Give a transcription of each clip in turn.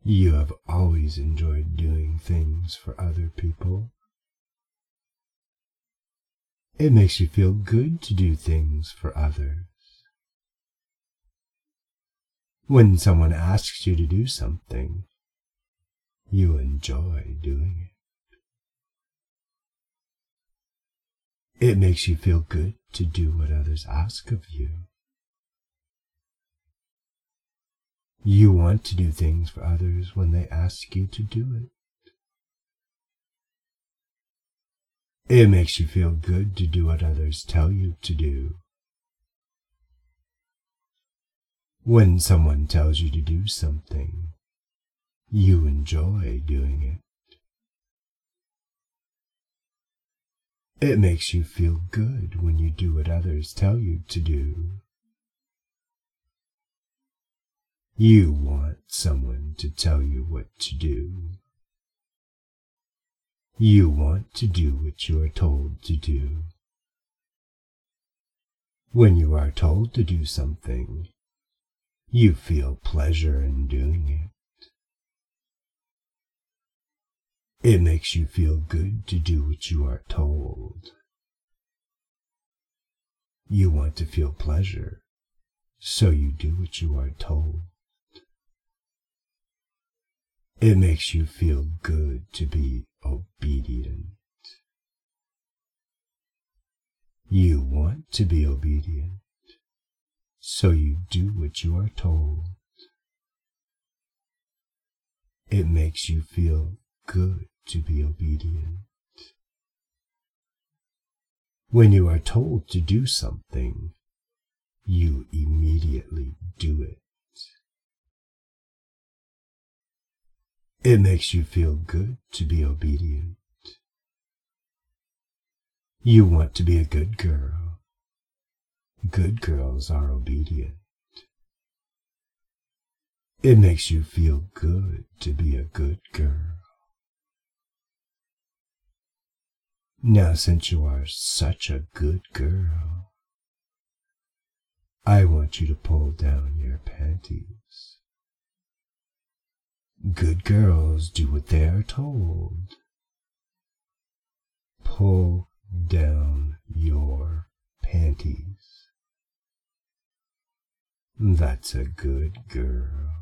You have always enjoyed doing things for other people. It makes you feel good to do things for others. When someone asks you to do something, you enjoy doing it. It makes you feel good to do what others ask of you. You want to do things for others when they ask you to do it. It makes you feel good to do what others tell you to do. When someone tells you to do something, you enjoy doing it. It makes you feel good when you do what others tell you to do. You want someone to tell you what to do. You want to do what you are told to do. When you are told to do something, you feel pleasure in doing it. It makes you feel good to do what you are told. You want to feel pleasure, so you do what you are told. It makes you feel good to be obedient. You want to be obedient, so you do what you are told. It makes you feel good to be obedient. When you are told to do something, you immediately do it. It makes you feel good to be obedient. You want to be a good girl. Good girls are obedient. It makes you feel good to be a good girl. Now, since you are such a good girl, I want you to pull down your panties. Good girls do what they are told. Pull down your panties. That's a good girl.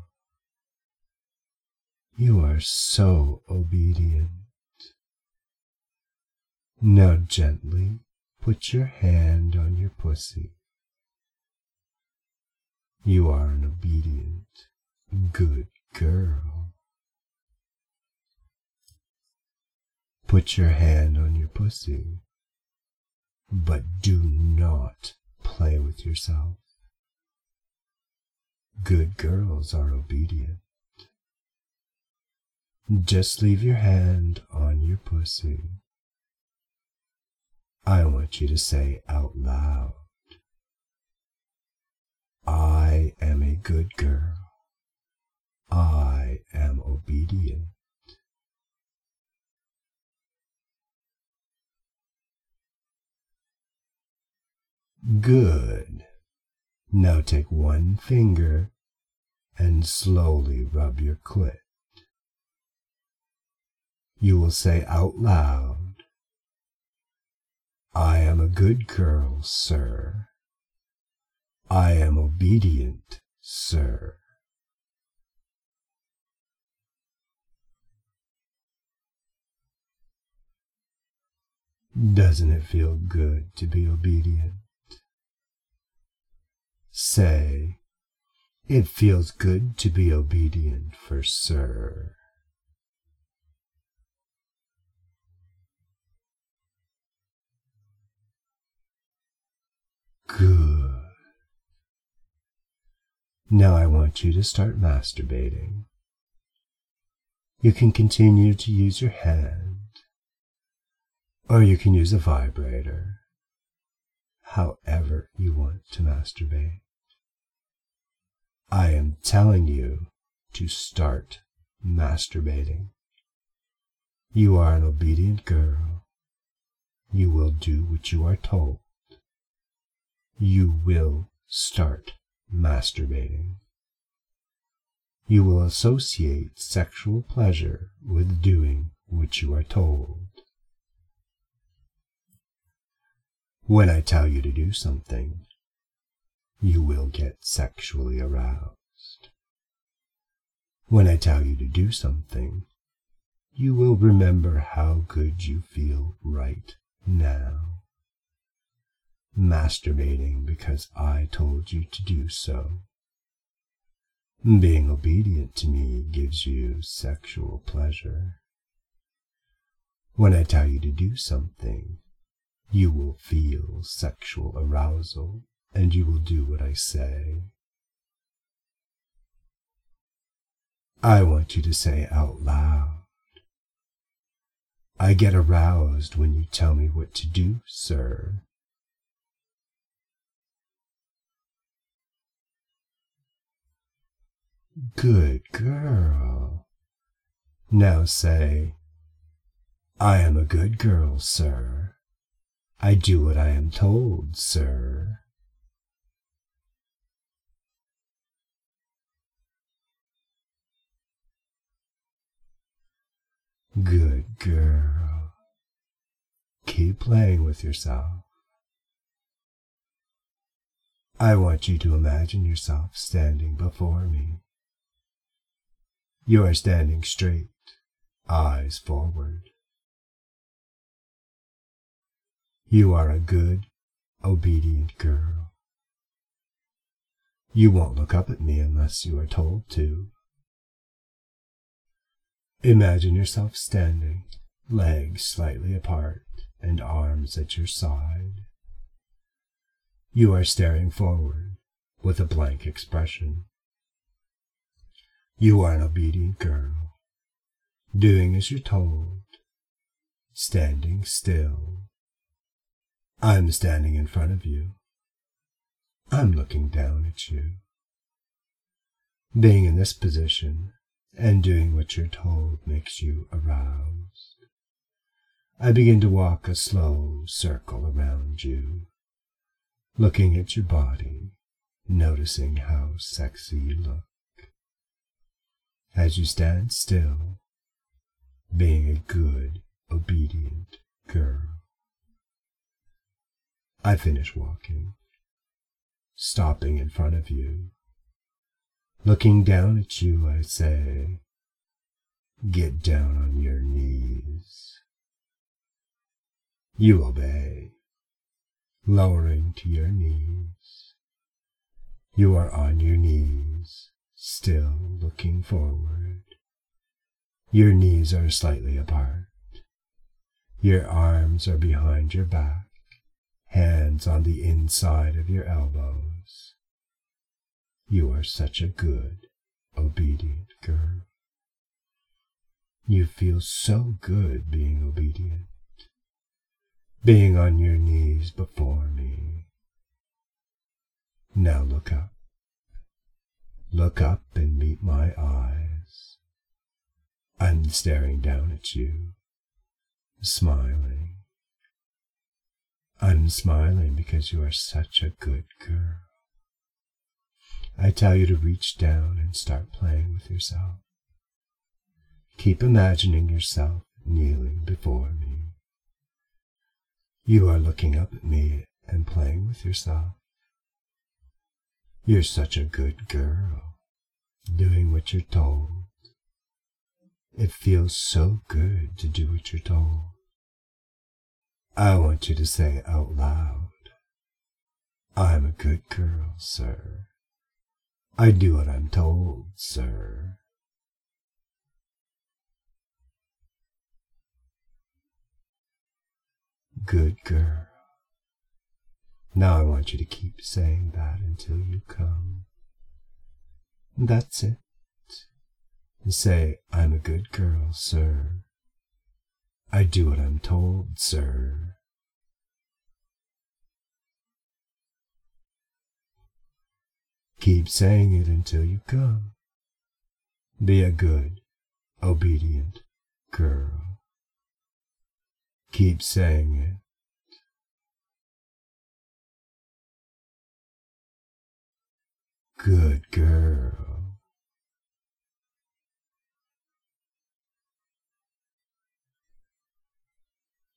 You are so obedient. Now gently put your hand on your pussy. You are an obedient, good girl. Put your hand on your pussy, but do not play with yourself. Good girls are obedient. Just leave your hand on your pussy. I want you to say out loud, I am a good girl. I am obedient. Good. Now take one finger and slowly rub your clit. You will say out loud, I am a good girl, sir. I am obedient, sir. Doesn't it feel good to be obedient? Say, it feels good to be obedient for sir. Good. Now I want you to start masturbating. You can continue to use your hand, or you can use a vibrator, however you want to masturbate. I am telling you to start masturbating. You are an obedient girl. You will do what you are told. You will start masturbating. You will associate sexual pleasure with doing what you are told. When I tell you to do something, you will get sexually aroused. When I tell you to do something, you will remember how good you feel right now. Masturbating because I told you to do so. Being obedient to me gives you sexual pleasure. When I tell you to do something, you will feel sexual arousal and you will do what I say. I want you to say out loud, I get aroused when you tell me what to do, sir. Good girl. Now say, I am a good girl, sir. I do what I am told, sir. Good girl. Keep playing with yourself. I want you to imagine yourself standing before me. You are standing straight, eyes forward. You are a good, obedient girl. You won't look up at me unless you are told to. Imagine yourself standing, legs slightly apart and arms at your side. You are staring forward with a blank expression. You are an obedient girl, doing as you're told, standing still. I'm standing in front of you. I'm looking down at you. Being in this position and doing what you're told makes you aroused. I begin to walk a slow circle around you, looking at your body, noticing how sexy you look. As you stand still, being a good, obedient girl. I finish walking, stopping in front of you. Looking down at you, I say, get down on your knees. You obey, lowering to your knees. You are on your knees, still looking forward. Your knees are slightly apart. Your arms are behind your back, hands on the inside of your elbows. You are such a good, obedient girl. You feel so good being obedient, being on your knees before me. Now look up. Look up and meet my eyes. I'm staring down at you, smiling. I'm smiling because you are such a good girl. I tell you to reach down and start playing with yourself. Keep imagining yourself kneeling before me. You are looking up at me and playing with yourself. You're such a good girl, doing what you're told. It feels so good to do what you're told. I want you to say out loud, I'm a good girl, sir. I do what I'm told, sir. Good girl. Now I want you to keep saying that until you come. That's it. Say, I'm a good girl, sir. I do what I'm told, sir. Keep saying it until you come. Be a good, obedient girl. Keep saying it. Good girl.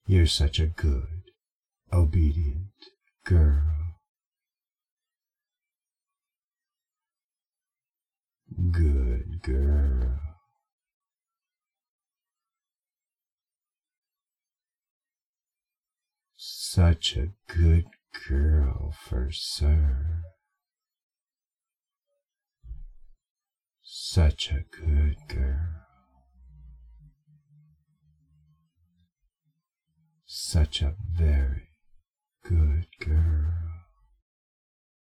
You're such a good, obedient girl. Good girl. Such a good girl for Sir. Such a good girl. Such a very good girl.